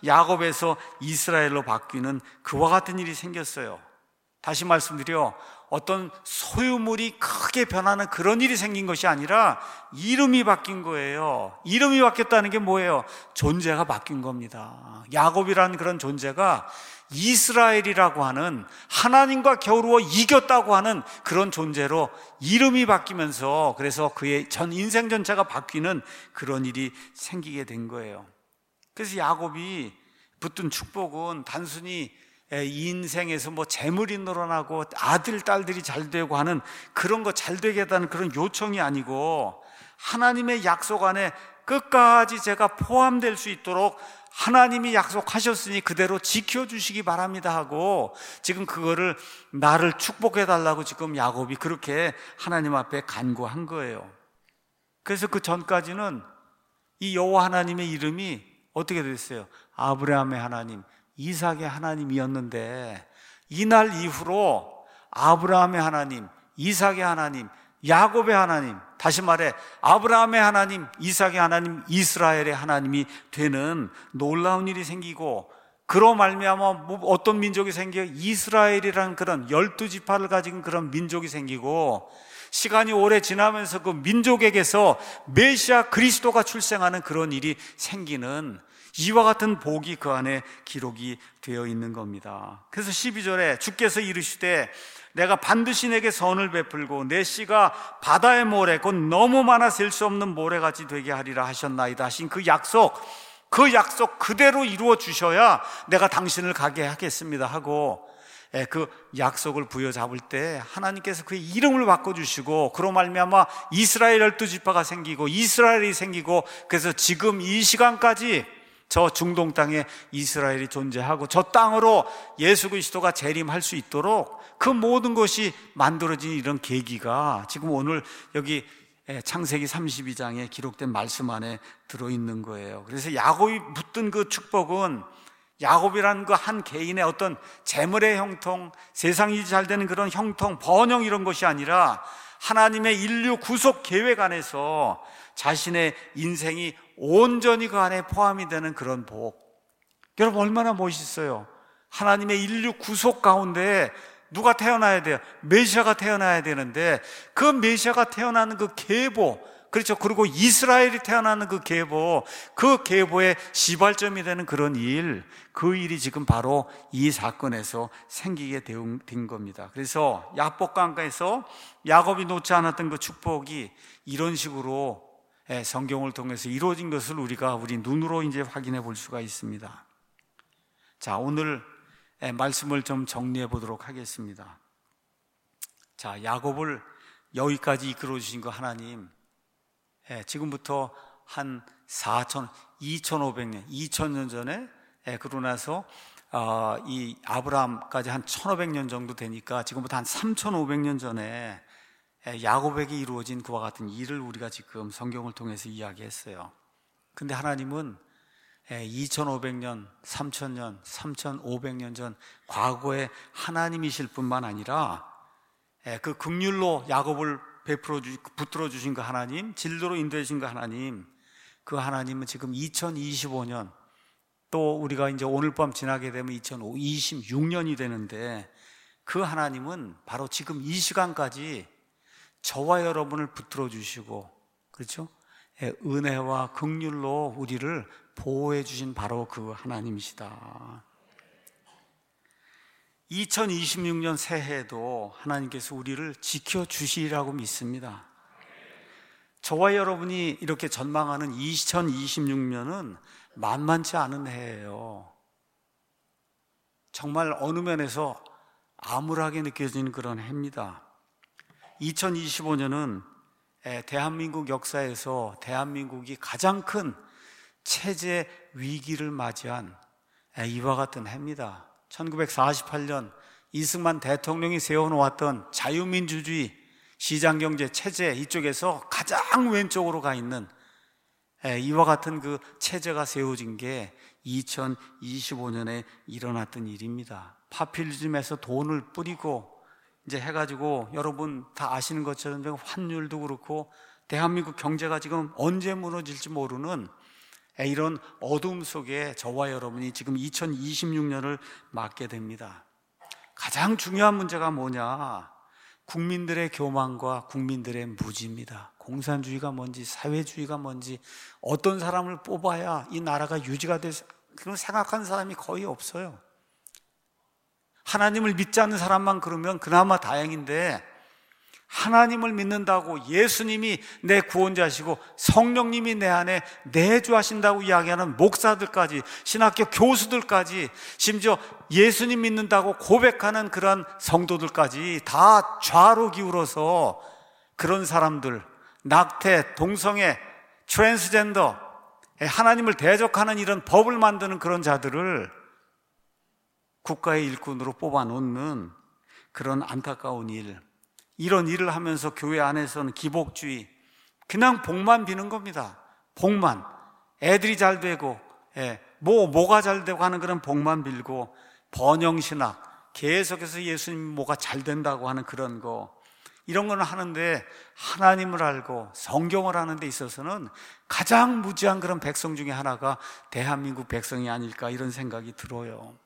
야곱에서 이스라엘로 바뀌는 그와 같은 일이 생겼어요. 다시 말씀드려, 어떤 소유물이 크게 변하는 그런 일이 생긴 것이 아니라 이름이 바뀐 거예요. 이름이 바뀌었다는 게 뭐예요? 존재가 바뀐 겁니다. 야곱이라는 그런 존재가 이스라엘이라고 하는, 하나님과 겨루어 이겼다고 하는 그런 존재로 이름이 바뀌면서, 그래서 그의 전 인생 전체가 바뀌는 그런 일이 생기게 된 거예요. 그래서 야곱이 붙든 축복은 단순히 이 인생에서 뭐 재물이 늘어나고 아들, 딸들이 잘 되고 하는 그런 거 잘 되게 해달라는 그런 요청이 아니고, 하나님의 약속 안에 끝까지 제가 포함될 수 있도록 하나님이 약속하셨으니 그대로 지켜주시기 바랍니다 하고, 지금 그거를 나를 축복해 달라고 지금 야곱이 그렇게 하나님 앞에 간구한 거예요. 그래서 그 전까지는 이 여호와 하나님의 이름이 어떻게 됐어요? 아브라함의 하나님, 이삭의 하나님이었는데, 이날 이후로 아브라함의 하나님, 이삭의 하나님, 야곱의 하나님, 다시 말해 아브라함의 하나님, 이삭의 하나님, 이스라엘의 하나님이 되는 놀라운 일이 생기고, 그로 말미암아 어떤 민족이 생겨요? 이스라엘이라는 그런 열두 지파를 가진 그런 민족이 생기고, 시간이 오래 지나면서 그 민족에게서 메시아 그리스도가 출생하는 그런 일이 생기는, 이와 같은 복이 그 안에 기록이 되어 있는 겁니다. 그래서 십이 절에 주께서 이르시되 내가 반드시 내게 선을 베풀고 내 씨가 바다의 모래, 곧 너무 많아 셀 수 없는 모래같이 되게 하리라 하셨나이다 하신 그 약속, 그 약속 그대로 이루어 주셔야 내가 당신을 가게 하겠습니다 하고, 그 약속을 부여잡을 때 하나님께서 그의 이름을 바꿔주시고, 그로 말미암아 이스라엘 열두 지파가 생기고 이스라엘이 생기고, 그래서 지금 이 시간까지 저 중동 땅에 이스라엘이 존재하고 저 땅으로 예수 그리스도가 재림할 수 있도록 그 모든 것이 만들어진 이런 계기가 지금 오늘 여기 창세기 삼십이 장에 기록된 말씀 안에 들어있는 거예요. 그래서 야곱이 붙든 그 축복은 야곱이라는 그 한 개인의 어떤 재물의 형통, 세상이 잘 되는 그런 형통, 번영 이런 것이 아니라 하나님의 인류 구속 계획 안에서 자신의 인생이 온전히 그 안에 포함이 되는 그런 복. 여러분, 얼마나 멋있어요. 하나님의 인류 구속 가운데 누가 태어나야 돼요? 메시아가 태어나야 되는데, 그 메시아가 태어나는 그 계보, 그렇죠. 그리고 이스라엘이 태어나는 그 계보, 그 계보의 시발점이 되는 그런 일, 그 일이 지금 바로 이 사건에서 생기게 된 겁니다. 그래서 야복 강가에서 야곱이 놓지 않았던 그 축복이 이런 식으로 성경을 통해서 이루어진 것을 우리가 우리 눈으로 이제 확인해 볼 수가 있습니다. 자, 오늘 말씀을 좀 정리해 보도록 하겠습니다. 자, 야곱을 여기까지 이끌어 주신 거 하나님, 지금부터 한 사천, 이천오백 년, 이천 년 전에, 그러고 나서 이 아브라함까지 한 천오백 년 정도 되니까 지금부터 한 삼천오백 년 전에 야곱에게 이루어진 그와 같은 일을 우리가 지금 성경을 통해서 이야기했어요. 근데 하나님은 이천오백 년, 삼천 년, 삼천오백 년 전 과거의 하나님이실 뿐만 아니라 그 긍휼로 야곱을 베풀어 주, 붙들어 주신 그 하나님, 진리로 인도해 주신 그 하나님, 그 하나님은 지금 이천이십오 년, 또 우리가 이제 오늘 밤 지나게 되면 이천이십육 년이 되는데, 그 하나님은 바로 지금 이 시간까지 저와 여러분을 붙들어 주시고, 그렇죠? 은혜와 긍휼로 우리를 보호해 주신 바로 그 하나님이시다. 이천이십육 년 새해에도 하나님께서 우리를 지켜주시리라고 믿습니다. 저와 여러분이 이렇게 전망하는 이천이십육 년은 만만치 않은 해예요. 정말 어느 면에서 암울하게 느껴지는 그런 해입니다. 이천이십오 년은 대한민국 역사에서 대한민국이 가장 큰 체제 위기를 맞이한 이와 같은 해입니다. 천구백사십팔 년 이승만 대통령이 세워놓았던 자유민주주의 시장경제 체제, 이쪽에서 가장 왼쪽으로 가 있는 이와 같은 그 체제가 세워진 게 이천이십오 년에 일어났던 일입니다. 파퓰리즘에서 돈을 뿌리고 이제 해가지고 여러분 다 아시는 것처럼 환율도 그렇고 대한민국 경제가 지금 언제 무너질지 모르는 이런 어둠 속에 저와 여러분이 지금 이천이십육 년을 맞게 됩니다. 가장 중요한 문제가 뭐냐? 국민들의 교만과 국민들의 무지입니다. 공산주의가 뭔지, 사회주의가 뭔지, 어떤 사람을 뽑아야 이 나라가 유지가 될, 그런 생각하는 사람이 거의 없어요. 하나님을 믿지 않는 사람만 그러면 그나마 다행인데, 하나님을 믿는다고 예수님이 내 구원자시고 성령님이 내 안에 내주하신다고 이야기하는 목사들까지, 신학교 교수들까지, 심지어 예수님 믿는다고 고백하는 그런 성도들까지 다 좌로 기울어서 그런 사람들, 낙태, 동성애, 트랜스젠더, 하나님을 대적하는 이런 법을 만드는 그런 자들을 국가의 일꾼으로 뽑아놓는 그런 안타까운 일, 이런 일을 하면서 교회 안에서는 기복주의, 그냥 복만 비는 겁니다. 복만, 애들이 잘 되고, 예, 뭐 뭐가 잘 되고 하는 그런 복만 빌고, 번영신학, 계속해서 예수님 뭐가 잘 된다고 하는 그런 거, 이런 거는 하는데, 하나님을 알고 성경을 하는 데 있어서는 가장 무지한 그런 백성 중에 하나가 대한민국 백성이 아닐까, 이런 생각이 들어요.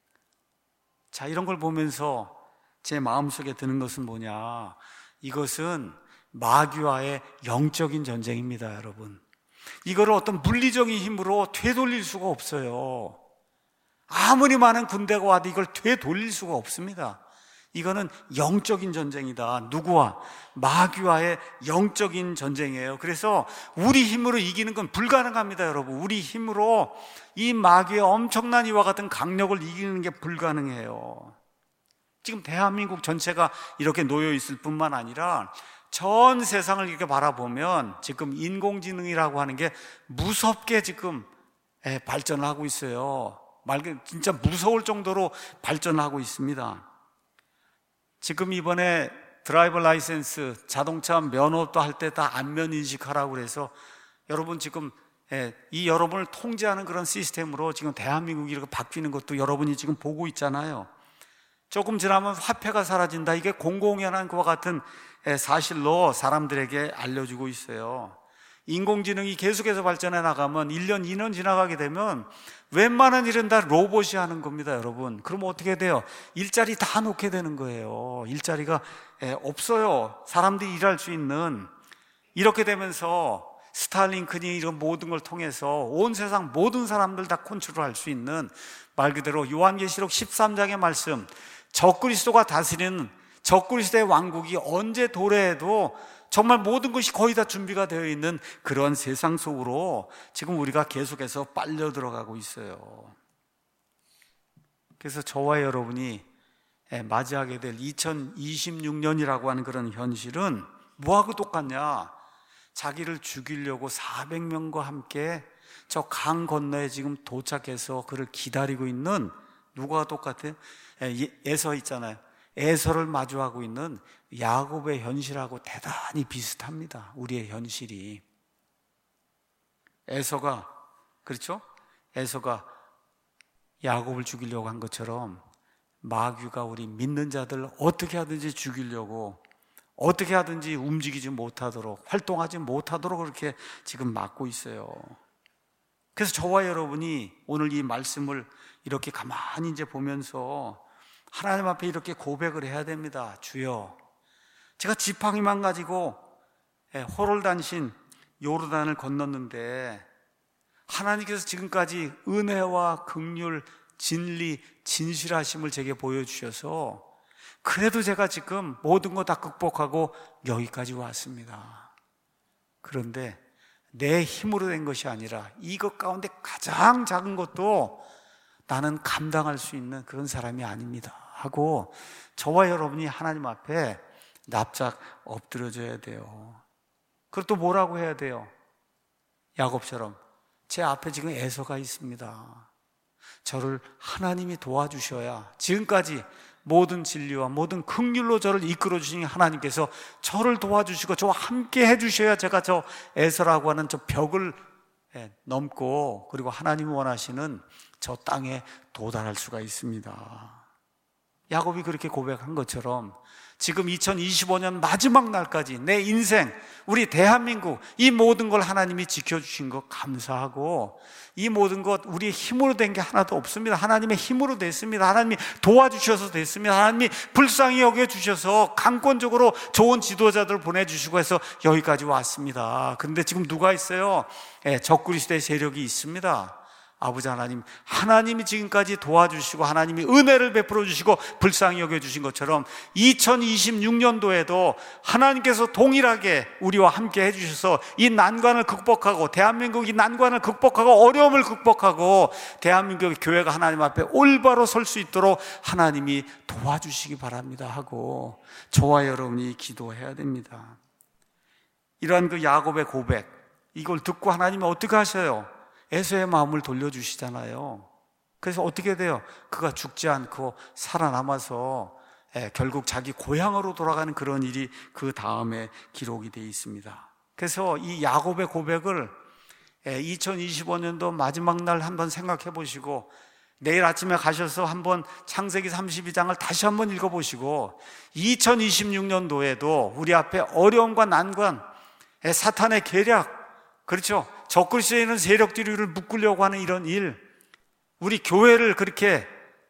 자, 이런 걸 보면서 제 마음속에 드는 것은 뭐냐? 이것은 마귀와의 영적인 전쟁입니다, 여러분. 이거를 어떤 물리적인 힘으로 되돌릴 수가 없어요. 아무리 많은 군대가 와도 이걸 되돌릴 수가 없습니다. 이거는 영적인 전쟁이다. 누구와? 마귀와의 영적인 전쟁이에요. 그래서 우리 힘으로 이기는 건 불가능합니다, 여러분. 우리 힘으로 이 마귀의 엄청난 이와 같은 강력을 이기는 게 불가능해요. 지금 대한민국 전체가 이렇게 놓여 있을 뿐만 아니라 전 세상을 이렇게 바라보면 지금 인공지능이라고 하는 게 무섭게 지금 발전하고 있어요. 말 그대로 진짜 무서울 정도로 발전하고 있습니다. 지금 이번에 드라이버 라이센스, 자동차 면허도 할 때 다 안면 인식하라고 그래서 여러분 지금 이 여러분을 통제하는 그런 시스템으로 지금 대한민국이 이렇게 바뀌는 것도 여러분이 지금 보고 있잖아요. 조금 지나면 화폐가 사라진다. 이게 공공연한 것과 같은 사실로 사람들에게 알려주고 있어요. 인공지능이 계속해서 발전해 나가면 일 년, 이 년 지나가게 되면 웬만한 일은 다 로봇이 하는 겁니다, 여러분. 그러면 어떻게 돼요? 일자리 다 놓게 되는 거예요. 일자리가 없어요. 사람들이 일할 수 있는. 이렇게 되면서 스탈링크니 이런 모든 걸 통해서 온 세상 모든 사람들 다 컨트롤할 수 있는, 말 그대로 요한계시록 십삼 장의 말씀, 적그리스도가 다스리는 적그리스도의 왕국이 언제 도래해도 정말 모든 것이 거의 다 준비가 되어 있는 그런 세상 속으로 지금 우리가 계속해서 빨려 들어가고 있어요. 그래서 저와 여러분이 맞이하게 될 이천이십육 년이라고 하는 그런 현실은 뭐하고 똑같냐? 자기를 죽이려고 사백 명과 함께 저 강 건너에 지금 도착해서 그를 기다리고 있는, 누가 똑같아요? 에서 있잖아요. 에서를 마주하고 있는 야곱의 현실하고 대단히 비슷합니다. 우리의 현실이. 에서가, 그렇죠? 에서가 야곱을 죽이려고 한 것처럼 마귀가 우리 믿는 자들 어떻게 하든지 죽이려고, 어떻게 하든지 움직이지 못하도록, 활동하지 못하도록 그렇게 지금 막고 있어요. 그래서 저와 여러분이 오늘 이 말씀을 이렇게 가만히 이제 보면서 하나님 앞에 이렇게 고백을 해야 됩니다. 주여, 제가 지팡이만 가지고 호롤단신 요르단을 건넜는데 하나님께서 지금까지 은혜와 긍휼, 진리, 진실하심을 제게 보여주셔서 그래도 제가 지금 모든 거 다 극복하고 여기까지 왔습니다. 그런데 내 힘으로 된 것이 아니라 이것 가운데 가장 작은 것도 나는 감당할 수 있는 그런 사람이 아닙니다 하고 저와 여러분이 하나님 앞에 납작 엎드려져야 돼요. 그리고 또 뭐라고 해야 돼요? 야곱처럼 제 앞에 지금 에서가 있습니다. 저를 하나님이 도와주셔야, 지금까지 모든 진리와 모든 긍휼로 저를 이끌어 주신 하나님께서 저를 도와주시고 저와 함께 해주셔야 제가 저 에서라고 하는 저 벽을 넘고, 그리고 하나님이 원하시는 저 땅에 도달할 수가 있습니다. 야곱이 그렇게 고백한 것처럼 지금 이천이십오 년 마지막 날까지 내 인생, 우리 대한민국, 이 모든 걸 하나님이 지켜주신 것 감사하고, 이 모든 것 우리의 힘으로 된 게 하나도 없습니다. 하나님의 힘으로 됐습니다. 하나님이 도와주셔서 됐습니다. 하나님이 불쌍히 여겨주셔서 강권적으로 좋은 지도자들 보내주시고 해서 여기까지 왔습니다. 그런데 지금 누가 있어요? 예, 적그리스도의 세력이 있습니다. 아버지 하나님, 하나님이 지금까지 도와주시고 하나님이 은혜를 베풀어 주시고 불쌍히 여겨주신 것처럼 이천이십육 년도에도 하나님께서 동일하게 우리와 함께 해주셔서 이 난관을 극복하고, 대한민국이 난관을 극복하고 어려움을 극복하고 대한민국의 교회가 하나님 앞에 올바로 설 수 있도록 하나님이 도와주시기 바랍니다 하고 저와 여러분이 기도해야 됩니다. 이러한 그 야곱의 고백, 이걸 듣고 하나님이 어떻게 하셔요? 에서의 마음을 돌려주시잖아요. 그래서 어떻게 돼요? 그가 죽지 않고 살아남아서 예, 결국 자기 고향으로 돌아가는 그런 일이 그 다음에 기록이 되어 있습니다. 그래서 이 야곱의 고백을 예, 이천이십오 년도 마지막 날 한번 생각해 보시고 내일 아침에 가셔서 한번 창세기 삼십이 장을 다시 한번 읽어보시고 이천이십육 년도에도 우리 앞에 어려움과 난관, 예, 사탄의 계략, 그렇죠? 적그리스도에 있는 세력들이 우리를 묶으려고 하는 이런 일, 우리 교회를 그렇게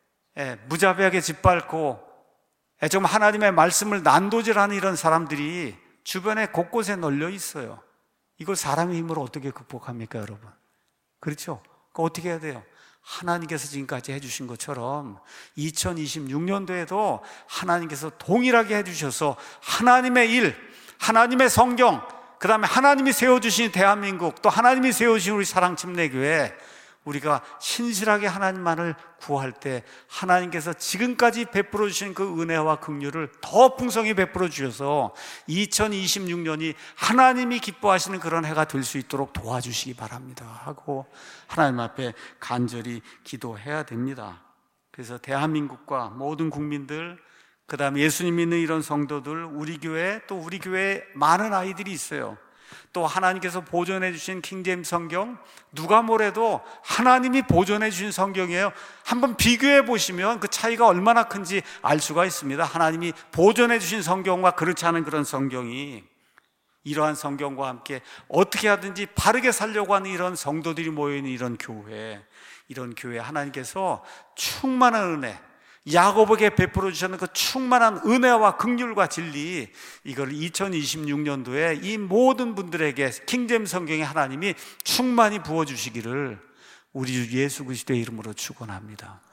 무자비하게 짓밟고 정말 하나님의 말씀을 난도질하는 이런 사람들이 주변에 곳곳에 널려 있어요. 이걸 사람의 힘으로 어떻게 극복합니까, 여러분? 그렇죠? 그거 어떻게 해야 돼요? 하나님께서 지금까지 해주신 것처럼 이천이십육 년도에도 하나님께서 동일하게 해주셔서 하나님의 일, 하나님의 성경, 그 다음에 하나님이 세워주신 대한민국, 또 하나님이 세워주신 우리 사랑침례교회, 우리가 신실하게 하나님만을 구할 때 하나님께서 지금까지 베풀어 주신 그 은혜와 긍휼을 더 풍성히 베풀어 주셔서 이천이십육 년이 하나님이 기뻐하시는 그런 해가 될 수 있도록 도와주시기 바랍니다 하고 하나님 앞에 간절히 기도해야 됩니다. 그래서 대한민국과 모든 국민들, 그 다음에 예수님 믿는 이런 성도들, 우리 교회, 또 우리 교회에 많은 아이들이 있어요. 또 하나님께서 보존해 주신 킹제임스 성경, 누가 뭐래도 하나님이 보존해 주신 성경이에요. 한번 비교해 보시면 그 차이가 얼마나 큰지 알 수가 있습니다. 하나님이 보존해 주신 성경과 그렇지 않은 그런 성경이, 이러한 성경과 함께 어떻게 하든지 바르게 살려고 하는 이런 성도들이 모여있는 이런 교회, 이런 교회 하나님께서 충만한 은혜, 야곱에게 베풀어 주셨는 그 충만한 은혜와 긍휼과 진리, 이걸 이천이십육 년도에 이 모든 분들에게 킹제임스 성경에 하나님이 충만히 부어주시기를 우리 주 예수 그리스도의 이름으로 축원합니다.